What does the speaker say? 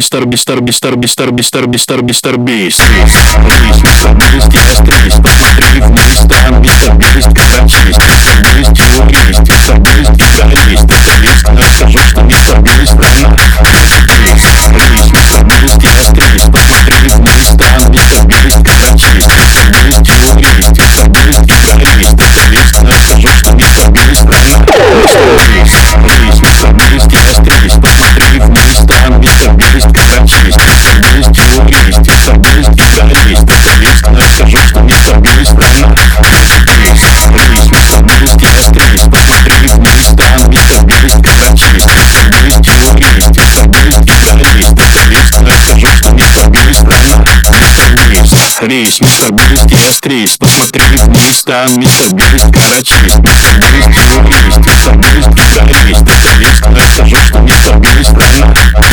Нестабильность и острейс, посмотри вниз, там нестабильность, карачесть. Нестабильность и уресть, нестабильность и горесть. Это риск, но скажу, что нестабильность страна. Нестабильность и острейс, посмотри вниз, там нестабильность, карачесть. Нестабильность и уресть, нестабильность и горесть. Это риск, но скажу, что нестабильность страна. Нестабильность и острейс, посмотри вниз, там нестабильность, карачесть. Нестабильность и уресть, нестабильность и горесть. Это риск, но скажу, что нестабильность страна. Нестабильность и острейс, посмотри вниз, там нестабильность, карачесть. Нестабильность и уресть, нестабильность и горесть. Это риск, но скажу, что нестабильность страна. Рейс, нестабильность и острейс, посмотри вниз, там нестабильность, карачесть. Нестабильность и уресть, нестабильность и горесть. Это риск, но скажу, что нестабильность страна.